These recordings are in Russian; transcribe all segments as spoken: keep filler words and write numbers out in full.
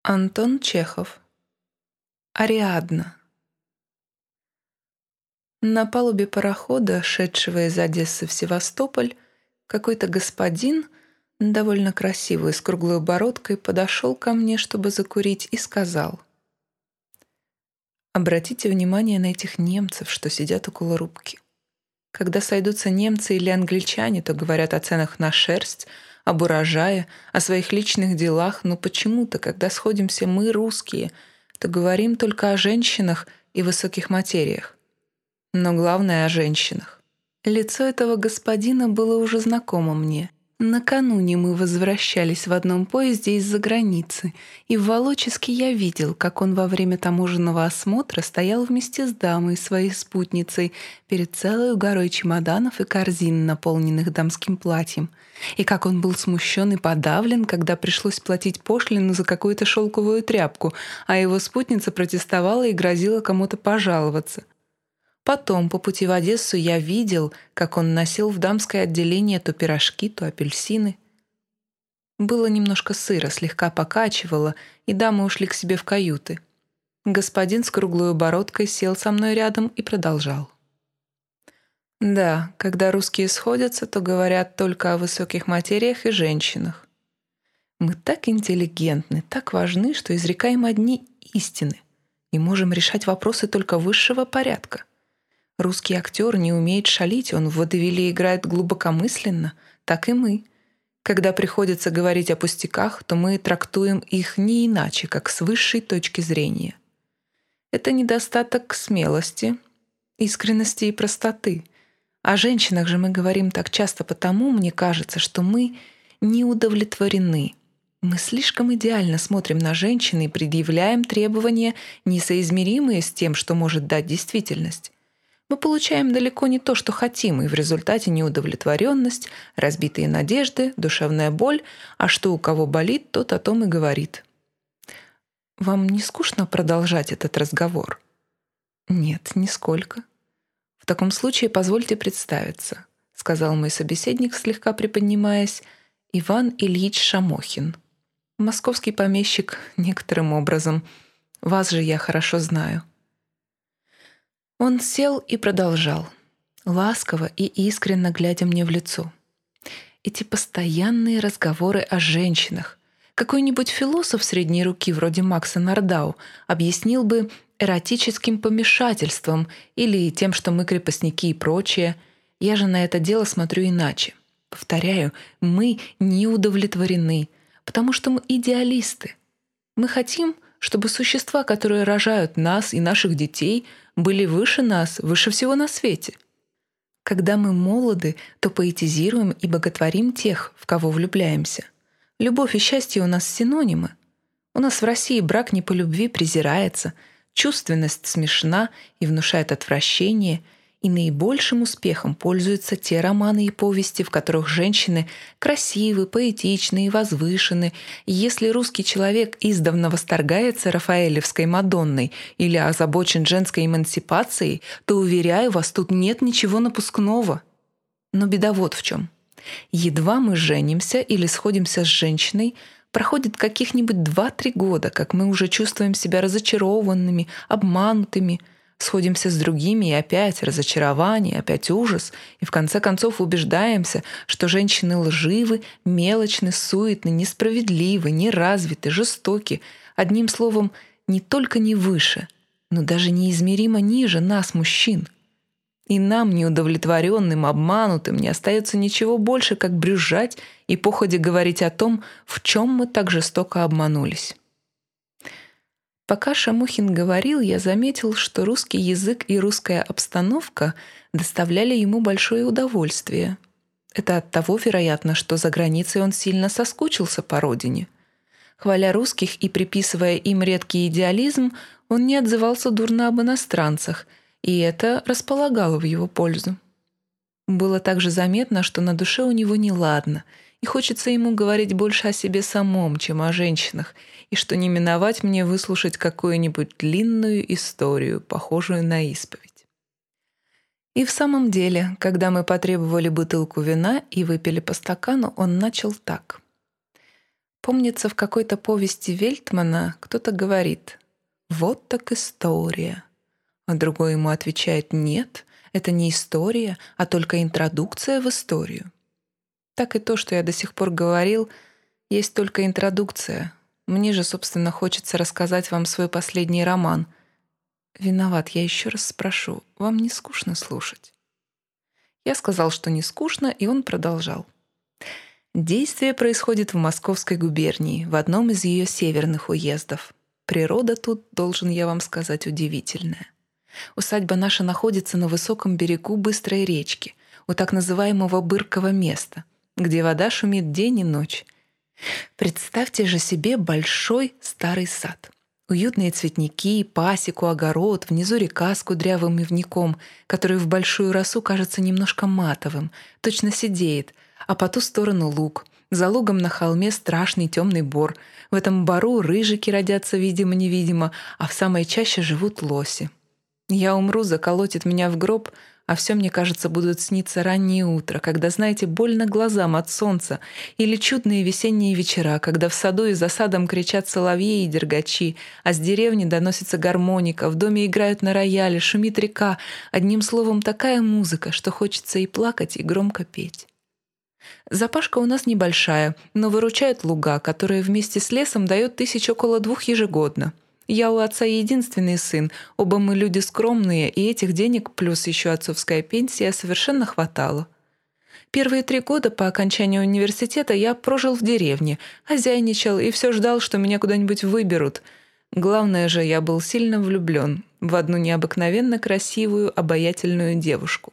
Антон Чехов. Ариадна. На палубе парохода, шедшего из Одессы в Севастополь, какой-то господин, довольно красивый, с круглой бородкой, подошел ко мне, чтобы закурить, и сказал: «Обратите внимание на этих немцев, что сидят около рубки. Когда сойдутся немцы или англичане, то говорят о ценах на шерсть, об урожае, о своих личных делах, но почему-то, когда сходимся мы, русские, то говорим только о женщинах и высоких материях. Но главное — о женщинах». Лицо этого господина было уже знакомо мне. Накануне мы возвращались в одном поезде из-за границы, и в Волоческе я видел, как он во время таможенного осмотра стоял вместе с дамой, своей спутницей, перед целой горой чемоданов и корзин, наполненных дамским платьем, и как он был смущен и подавлен, когда пришлось платить пошлину за какую-то шелковую тряпку, а его спутница протестовала и грозила кому-то пожаловаться. Потом, по пути в Одессу, я видел, как он носил в дамское отделение то пирожки, то апельсины. Было немножко сыро, слегка покачивало, и дамы ушли к себе в каюты. Господин с круглой бородкой сел со мной рядом и продолжал. «Да, когда русские сходятся, то говорят только о высоких материях и женщинах. Мы так интеллигентны, так важны, что изрекаем одни истины и можем решать вопросы только высшего порядка. Русский актер не умеет шалить, он в водевиле играет глубокомысленно, так и мы. Когда приходится говорить о пустяках, то мы трактуем их не иначе, как с высшей точки зрения. Это недостаток смелости, искренности и простоты. О женщинах же мы говорим так часто потому, мне кажется, что мы не удовлетворены. Мы слишком идеально смотрим на женщин и предъявляем требования, несоизмеримые с тем, что может дать действительность. Мы получаем далеко не то, что хотим, и в результате неудовлетворенность, разбитые надежды, душевная боль, а что у кого болит, тот о том и говорит. Вам не скучно продолжать этот разговор? Нет, нисколько. В таком случае позвольте представиться, сказал мой собеседник, слегка приподнимаясь, Иван Ильич Шамохин. Московский помещик некоторым образом. Вас же я хорошо знаю. Он сел и продолжал, ласково и искренне глядя мне в лицо. Эти постоянные разговоры о женщинах. Какой-нибудь философ средней руки, вроде Макса Нордау, объяснил бы эротическим помешательством или тем, что мы крепостники и прочее. Я же на это дело смотрю иначе. Повторяю, мы не удовлетворены, потому что мы идеалисты. Мы хотим, чтобы существа, которые рожают нас и наших детей, были выше нас, выше всего на свете. Когда мы молоды, то поэтизируем и боготворим тех, в кого влюбляемся. Любовь и счастье у нас синонимы. У нас в России брак не по любви презирается, чувственность смешна и внушает отвращение, и наибольшим успехом пользуются те романы и повести, в которых женщины красивы, поэтичны и возвышены. И если русский человек издавна восторгается рафаэлевской Мадонной или озабочен женской эмансипацией, то, уверяю вас, тут нет ничего напускного. Но беда вот в чем. Едва мы женимся или сходимся с женщиной, проходит каких-нибудь два-три года, как мы уже чувствуем себя разочарованными, обманутыми, сходимся с другими, и опять разочарование, опять ужас, и в конце концов убеждаемся, что женщины лживы, мелочны, суетны, несправедливы, неразвиты, жестоки, одним словом, не только не выше, но даже неизмеримо ниже нас, мужчин. И нам, неудовлетворенным, обманутым, не остается ничего больше, как брюзжать и походя говорить о том, в чем мы так жестоко обманулись. Пока Шамохин говорил, я заметил, что русский язык и русская обстановка доставляли ему большое удовольствие. Это от того, вероятно, что за границей он сильно соскучился по родине. Хваля русских и приписывая им редкий идеализм, он не отзывался дурно об иностранцах, и это располагало в его пользу. Было также заметно, что на душе у него неладно, и хочется ему говорить больше о себе самом, чем о женщинах, и что не миновать мне выслушать какую-нибудь длинную историю, похожую на исповедь. И в самом деле, когда мы потребовали бутылку вина и выпили по стакану, он начал так. Помнится, в какой-то повести Вельтмана кто-то говорит: «Вот так история». А другой ему отвечает: «Нет, это не история, а только интродукция в историю». Так и то, что я до сих пор говорил, есть только интродукция. Мне же, собственно, хочется рассказать вам свой последний роман. Виноват, я еще раз спрошу, вам не скучно слушать? Я сказал, что не скучно, и он продолжал. Действие происходит в Московской губернии, в одном из ее северных уездов. Природа тут, должен я вам сказать, удивительная. Усадьба наша находится на высоком берегу быстрой речки, у так называемого Быркова места, где вода шумит день и ночь. Представьте же себе большой старый сад. Уютные цветники, пасеку, огород, внизу река с кудрявым ивняком, который в большую росу кажется немножко матовым, точно сидеет, а по ту сторону луг. За лугом на холме страшный темный бор. В этом бору рыжики родятся видимо-невидимо, а в самой чаще живут лоси. Я умру, заколотит меня в гроб, а все, мне кажется, будут сниться раннее утро, когда, знаете, больно глазам от солнца, или чудные весенние вечера, когда в саду и за садом кричат соловьи и дергачи, а с деревни доносится гармоника, в доме играют на рояле, шумит река, одним словом, такая музыка, что хочется и плакать, и громко петь. Запашка у нас небольшая, но выручает луга, которые вместе с лесом дает тысяч около двух ежегодно. Я у отца единственный сын, оба мы люди скромные, и этих денег, плюс еще отцовская пенсия, совершенно хватало. Первые три года по окончанию университета я прожил в деревне, хозяйничал и все ждал, что меня куда-нибудь выберут. Главное же, я был сильно влюблен в одну необыкновенно красивую, обаятельную девушку.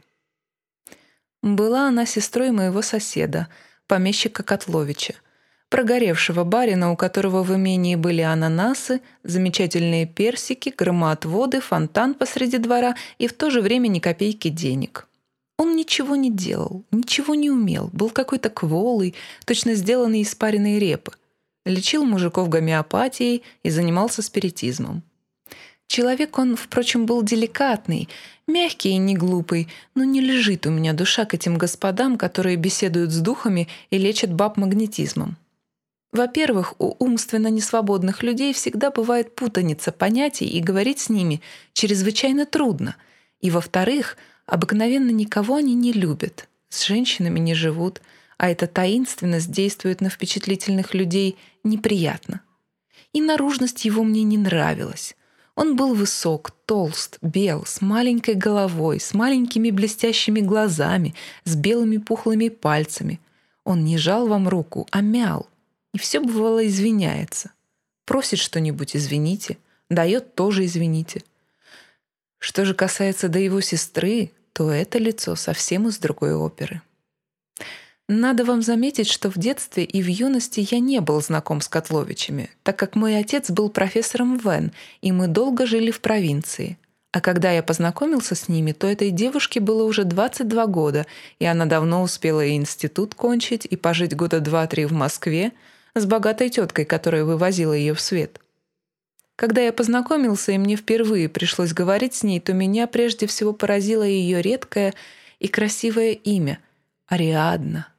Была она сестрой моего соседа, помещика Котловича, прогоревшего барина, у которого в имении были ананасы, замечательные персики, громоотводы, фонтан посреди двора и в то же время ни копейки денег. Он ничего не делал, ничего не умел, был какой-то кволый, точно сделанный из пареной репы. Лечил мужиков гомеопатией и занимался спиритизмом. Человек он, впрочем, был деликатный, мягкий и не глупый, но не лежит у меня душа к этим господам, которые беседуют с духами и лечат баб магнетизмом. Во-первых, у умственно несвободных людей всегда бывает путаница понятий, и говорить с ними чрезвычайно трудно. И, во-вторых, обыкновенно никого они не любят, с женщинами не живут, а эта таинственность действует на впечатлительных людей неприятно. И наружность его мне не нравилась. Он был высок, толст, бел, с маленькой головой, с маленькими блестящими глазами, с белыми пухлыми пальцами. Он не жал вам руку, а мял. И все, бывало, извиняется. Просит что-нибудь — извините, дает — тоже извините. Что же касается до его сестры, то это лицо совсем из другой оперы. Надо вам заметить, что в детстве и в юности я не был знаком с Котловичами, так как мой отец был профессором в Н, и мы долго жили в провинции. А когда я познакомился с ними, то этой девушке было уже двадцать два года, и она давно успела и институт кончить, и пожить года два-три в Москве с богатой теткой, которая вывозила ее в свет. Когда я познакомился, и мне впервые пришлось говорить с ней, то меня прежде всего поразило ее редкое и красивое имя — Ариадна.